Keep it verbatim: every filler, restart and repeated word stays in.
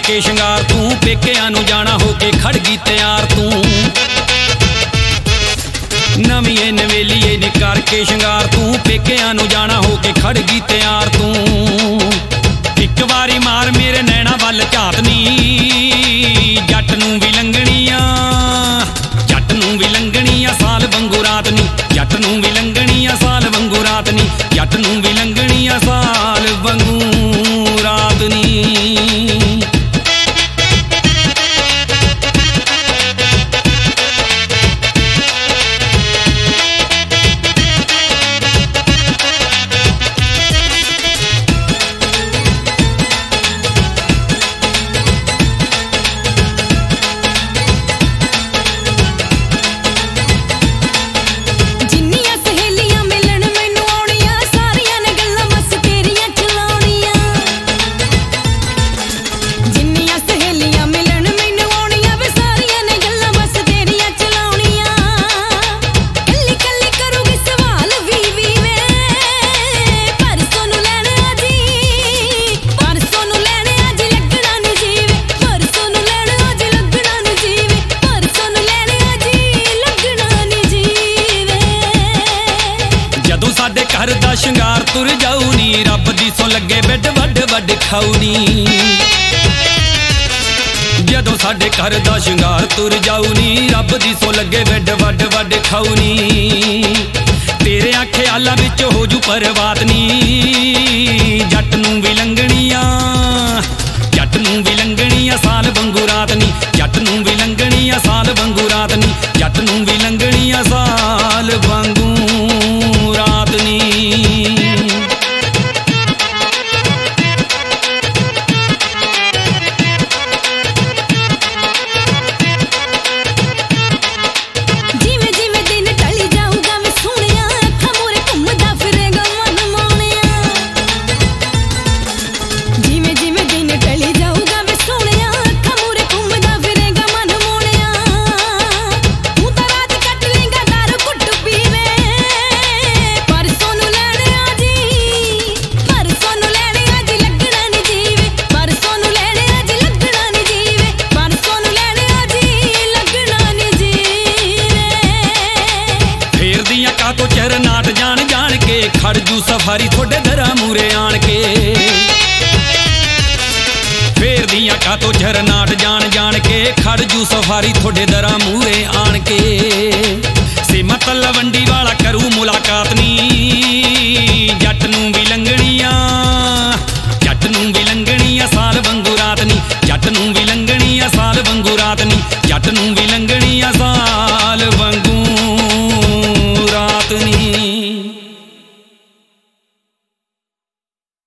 के शंगार तू पेकिਆਂ ਨੂੰ जाना हो के खड़ गई तैयार तू नवीए नवेलीए ने करके शंगार तू पेकिਆਂ ਨੂੰ जाना हो के खड़ गई तैयार तू एक बारी मार मेरे नैना वल झातनी जट नूं भी लंघणियां जट नूं भी लंघणियां साल वांगू रात नी जट नूं भी लंघणियां साल वांगू रात नी जट नूं भी लंघणियां साल वांगू रात नी घर दा शंगार तुर जाऊ नी रब दी सो लगे बेड वड वड खाऊ नी जदों साडे घर दा शंगार तुर जाऊ नी रब दी सो लगे बेड वड वड खाऊ नी तेरे ख्यालां विच हो जू परवात नी जट नूं भी लंघणियां जट नूं भी लंघणियां साल वांगू रात नी जट नूं भी लंघणियां साल वांगू रात नी जट नूं भी लंघणियां साल वांगू रात नी तो चर नाट जान जान के खड़ जू सफारी थोड़े दरा मूरे आन के फेर दियां का तो चर नाट जान जान के खड़ जू सफारी थोड़े दरा मूरे